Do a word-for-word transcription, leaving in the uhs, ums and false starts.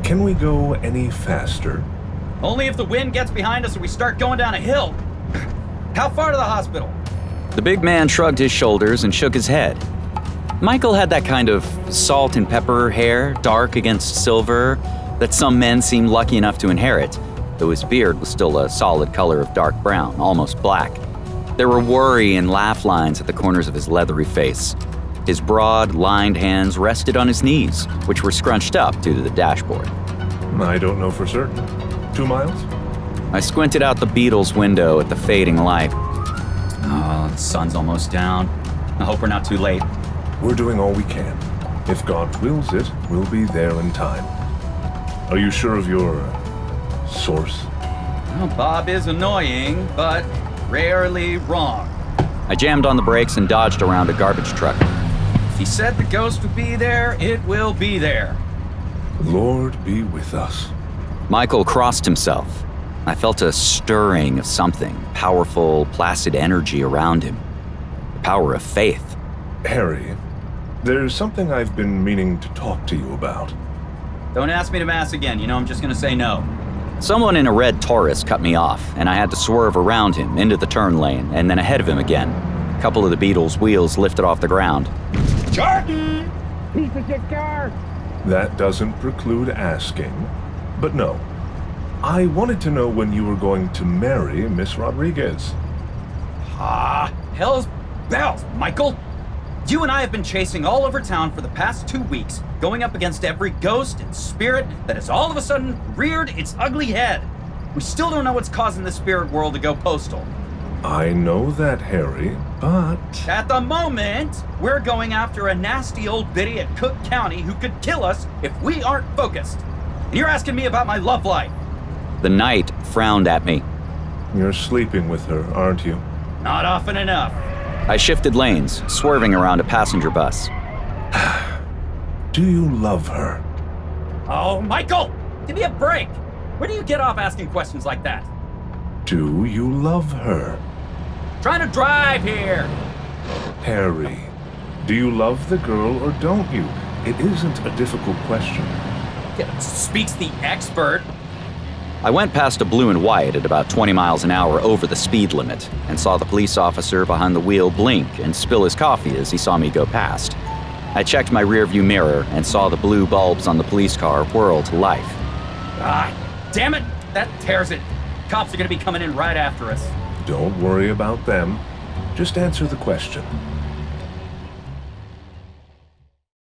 Can we go any faster? Only if the wind gets behind us and we start going down a hill. How far to the hospital? The big man shrugged his shoulders and shook his head. Michael had that kind of salt and pepper hair, dark against silver, that some men seem lucky enough to inherit, though his beard was still a solid color of dark brown, almost black. There were worry and laugh lines at the corners of his leathery face. His broad, lined hands rested on his knees, which were scrunched up due to the dashboard. I don't know for certain. Two miles? I squinted out the Beetle's window at the fading light. Oh, the sun's almost down. I hope we're not too late. We're doing all we can. If God wills it, we'll be there in time. Are you sure of your uh, source? Well, Bob is annoying, but rarely wrong. I jammed on the brakes and dodged around a garbage truck. If he said the ghost would be there, it will be there. Lord be with us. Michael crossed himself. I felt a stirring of something, powerful, placid energy around him. The power of faith. Harry, there's something I've been meaning to talk to you about. Don't ask me to mass again. You know I'm just gonna say no. Someone in a red Taurus cut me off, and I had to swerve around him into the turn lane and then ahead of him again. A couple of the Beetle's wheels lifted off the ground. Jordan! Piece of shit car! That doesn't preclude asking. But no. I wanted to know when you were going to marry Miss Rodriguez. Ah, hell's bells, Michael! You and I have been chasing all over town for the past two weeks, going up against every ghost and spirit that has all of a sudden reared its ugly head. We still don't know what's causing the spirit world to go postal. I know that, Harry, but... At the moment, we're going after a nasty old biddy at Cook County who could kill us if we aren't focused. And you're asking me about my love life. The knight frowned at me. You're sleeping with her, aren't you? Not often enough. I shifted lanes, swerving around a passenger bus. Do you love her? Oh, Michael! Give me a break! Where do you get off asking questions like that? Do you love her? Trying to drive here! Harry, do you love the girl or don't you? It isn't a difficult question. Yeah, speaks the expert. I went past a blue and white at about twenty miles an hour over the speed limit and saw the police officer behind the wheel blink and spill his coffee as he saw me go past. I checked my rearview mirror and saw the blue bulbs on the police car whirl to life. Ah, damn it! That tears it. Cops are gonna be coming in right after us. Don't worry about them. Just answer the question.